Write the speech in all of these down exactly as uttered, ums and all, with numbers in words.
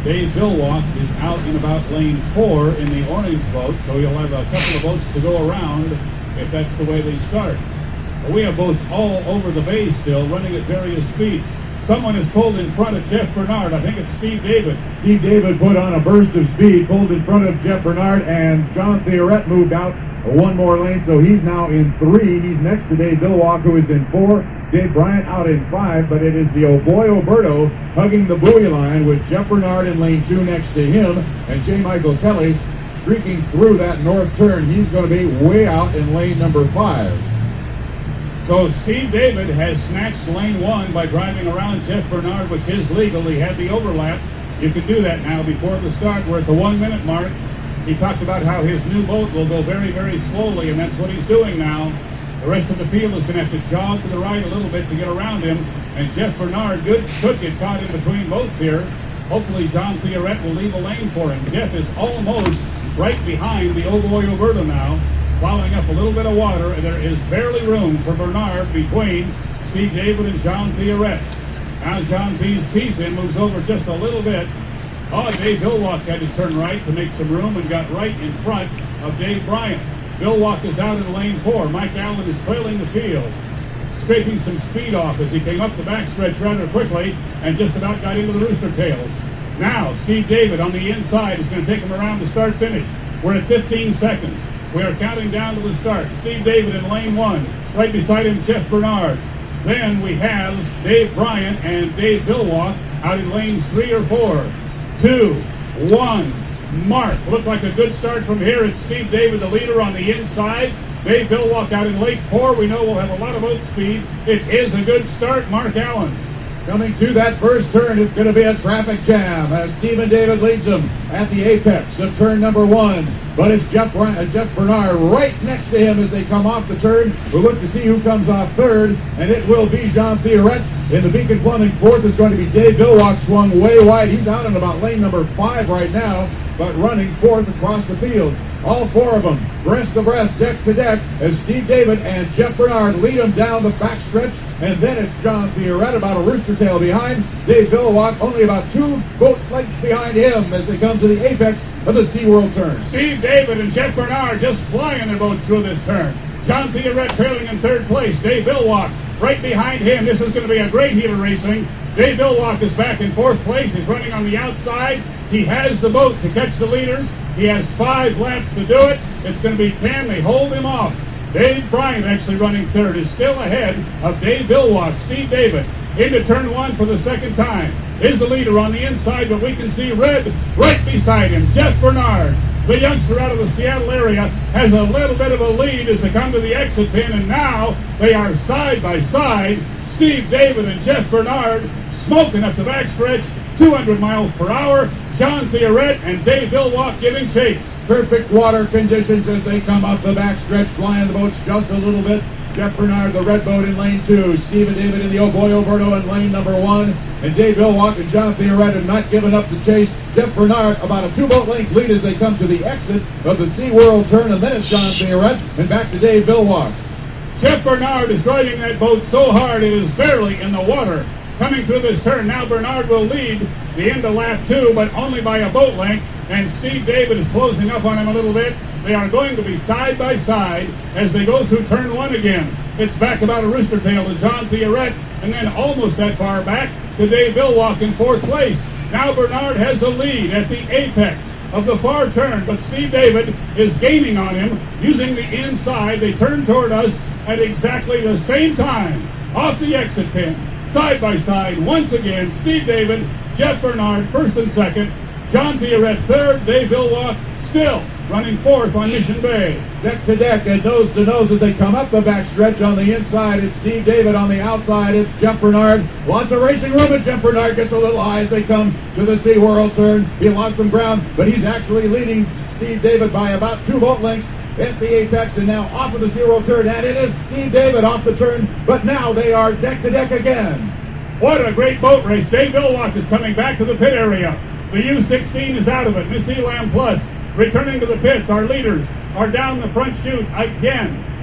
Dave Billwalk is out in about lane four in the orange boat, so he'll have a couple of boats to go around if that's the way they start. But we have boats all over the bay still, running at various speeds. Someone is pulled in front of Jeff Bernard. I think it's Steve David. Steve David put on a burst of speed, pulled in front of Jeff Bernard, and John Theoret moved out one more lane, so he's now in three. He's next to Dave Billwalk, who is in four. Dave Bryant out in five, but it is the O'Boy Oberto hugging the buoy line with Jeff Bernard in lane two next to him, and J. Michael Kelly streaking through that north turn. He's going to be way out in lane number five. So Steve David has snatched lane one by driving around Jeff Bernard, which is legal. He had the overlap. You can do that now before the start. We're at the one minute mark. He talked about how his new boat will go very, very slowly, and that's what he's doing now. The rest of the field is going to have to jog to the right a little bit to get around him. And Jeff Bernard good, could get caught in between boats here. Hopefully John Theoret will leave a lane for him. Jeff is almost right behind the O'Boy Oberto now, plowing up a little bit of water, and there is barely room for Bernard between Steve David and John Theoret. Now John P. sees him, moves over just a little bit. Oh, Dave Billwalk had to turn right to make some room and got right in front of Dave Bryant. Billwalk is out in lane four. Mike Allen is trailing the field, scraping some speed off as he came up the backstretch rather quickly and just about got into the rooster tails. Now Steve David on the inside is going to take him around to start finish. We're at fifteen seconds. We are counting down to the start. Steve David in lane one. Right beside him, Jeff Bernard. Then we have Dave Bryant and Dave Billwalk out in lanes three or four. Two, one, mark. Looked like a good start from here. It's Steve David, the leader, on the inside. Dave Billwalk out in lane four. We know we'll have a lot of boat speed. It is a good start. Mark Allen. Coming to that first turn, it's going to be a traffic jam as Stephen David leads them at the apex of turn number one. But it's Jeff, uh, Jeff Bernard right next to him as they come off the turn. We'll look to see who comes off third, and it will be John Theoret. In the Beacon Plumbing fourth is going to be Dave Billwalk, swung way wide. He's out in about lane number five right now, but running fourth across the field. All four of them, breast to breast, deck to deck, as Steve David and Jeff Bernard lead them down the backstretch. And then it's John Theoret about a rooster tail behind. Dave Billwalk only about two boat lengths behind him as they come to the apex of the SeaWorld turn. Steve David and Jeff Bernard just flying their boats through this turn. John Theoret trailing in third place. Dave Billwalk right behind him. This is going to be a great heat of racing. Dave Billwalk is back in fourth place. He's running on the outside. He has the boat to catch the leaders. He has five laps to do it. It's going to be ten. They hold him off. Dave Bryant, actually running third, is still ahead of Dave Billwalk. Steve David into turn one for the second time. Is the leader on the inside, but we can see red right beside him. Jeff Bernard, the youngster out of the Seattle area, has a little bit of a lead as they come to the exit pin, and now they are side by side. Steve David and Jeff Bernard smoking up the backstretch, two hundred miles per hour. John Theoret and Dave Billwalk giving chase. Perfect water conditions as they come up the backstretch, flying the boats just a little bit. Jeff Bernard, the red boat, in lane two. Stephen David in the O'Boy Oberto in lane number one. And Dave Billwalk and John Theoret have not given up the chase. Jeff Bernard about a two-boat length lead as they come to the exit of the SeaWorld turn. And then it's John Theoret and back to Dave Billwalk. Jeff Bernard is driving that boat so hard it is barely in the water. Coming through this turn, now Bernard will lead the end of lap two, but only by a boat length. And Steve David is closing up on him a little bit. They are going to be side by side as they go through turn one again. It's back about a rooster tail to John Theoret, and then almost that far back to Dave Billwalk in fourth place. Now Bernard has the lead at the apex of the far turn, but Steve David is gaining on him using the inside. They turn toward us at exactly the same time off the exit pin. Side by side once again, Steve David, Jeff Bernard first and second, John Theoret third, Dave Billwalk still running fourth on Mission Bay. Deck to deck and nose to nose as they come up the backstretch. On the inside, it's Steve David. On the outside, it's Jeff Bernard. Lots of racing room, and Jeff Bernard gets a little high as they come to the SeaWorld turn. He lost some ground, but he's actually leading Steve David by about two boat lengths at the apex, and now off of the SeaWorld turn, and it is Steve David off the turn, but now they are deck to deck again. What a great boat race. Dave Billwalk is coming back to the pit area. The U sixteen is out of it. Miss Elam Plus returning to the pits. Our leaders are down the front chute again.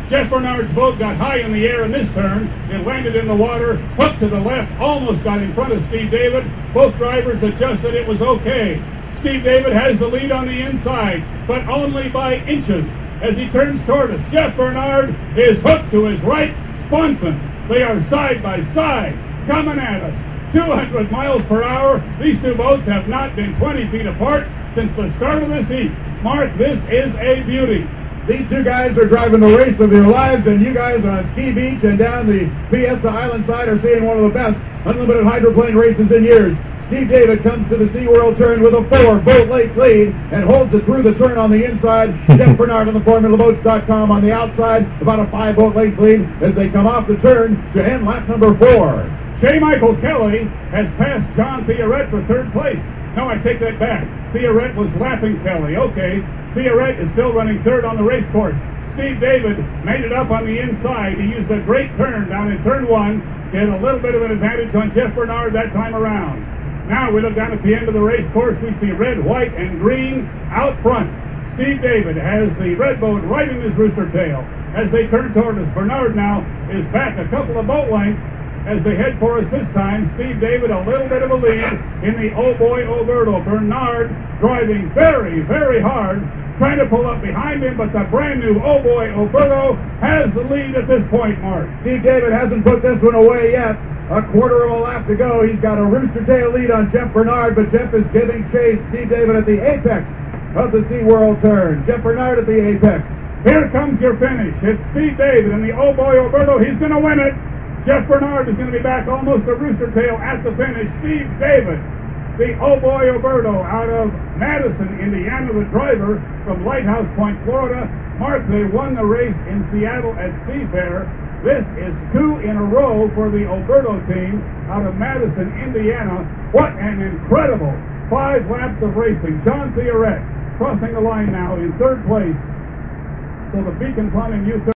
Jeff Bernard's boat got high in the air in this turn. It landed in the water, hooked to the left, almost got in front of Steve David. Both drivers adjusted. It was okay. Steve David has the lead on the inside, but only by inches as he turns toward us. Jeff Bernard is hooked to his right sponson. They are side by side, coming at us. two hundred miles per hour. These two boats have not been twenty feet apart since the start of this heat. Mark, this is a beauty. These two guys are driving the race of their lives, and you guys on Ski Beach and down the Fiesta Island side are seeing one of the best unlimited hydroplane races in years. Steve David comes to the SeaWorld turn with a four-boat length lead and holds it through the turn on the inside. Jeff Bernard on the Formula Boats dot com on the outside, about a five-boat length lead as they come off the turn to end lap number four. J. Michael Kelly has passed John Theoret for third place. No, I take that back. Theoret was lapping Kelly. Okay, Theoret is still running third on the race course. Steve David made it up on the inside. He used a great turn down in turn one, get a little bit of an advantage on Jeff Bernard that time around. Now we look down at the end of the race course. We see red, white, and green out front. Steve David has the red boat right in his rooster tail. As they turn toward us, Bernard now is back a couple of boat lengths as they head for us this time. Steve David a little bit of a lead in the Oh Boy Oberto. Bernard driving very, very hard, trying to pull up behind him, but the brand new Oh Boy Oberto has the lead at this point, Mark. Steve David hasn't put this one away yet. A quarter of a lap to go. He's got a rooster tail lead on Jeff Bernard, but Jeff is giving chase. Steve David at the apex of the SeaWorld turn. Jeff Bernard at the apex. Here comes your finish. It's Steve David and the Oh Boy Oberto. He's going to win it. Jeff Bernard is going to be back almost a rooster tail at the finish. Steve David, the Oh Boy Oberto out of Madison, Indiana, the driver from Lighthouse Point, Florida. Mark, they won the race in Seattle at Seafair. This is two in a row for the Oberto team out of Madison, Indiana. What an incredible five laps of racing. John Theoret crossing the line now in third place. So the Beacon Plumbing Youth